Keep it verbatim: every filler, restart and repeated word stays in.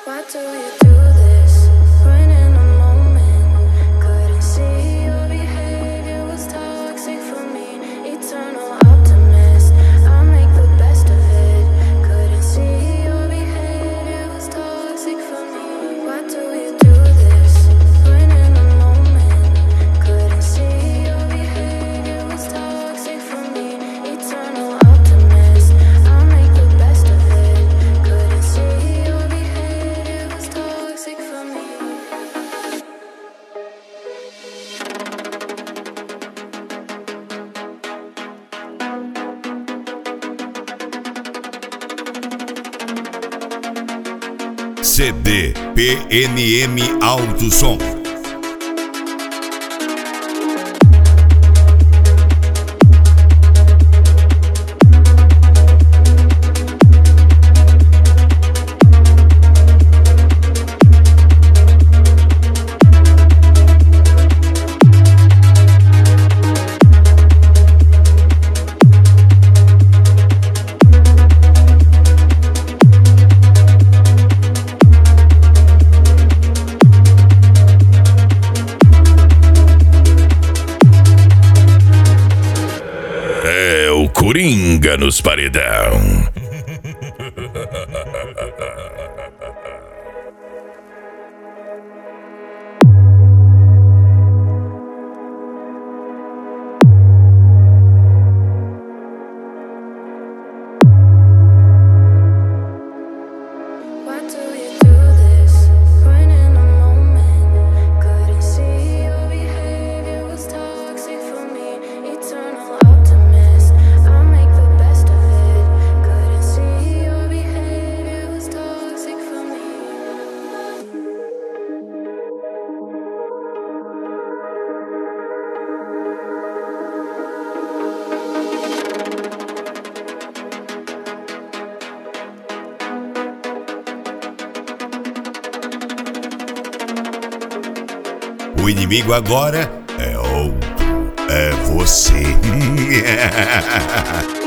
Why do you do this? When in a moment, couldn't see your behavior was toxic for me. Eternal optimist, I make the best of it. Couldn't see your behavior was toxic for me. Why do you do this? When in a moment, couldn't see your behavior was toxic for me. Eternal optimist, I make the best of it. Couldn't see your behavior was toxic for me. C D P N M Alto Som. É o Coringa nos paredão. Why do you do this? When in a moment, couldn't see your behavior was toxic for me. Eternal optimist, I make the best of it. Couldn't see your behavior was toxic for me. O inimigo agora é outro, é você.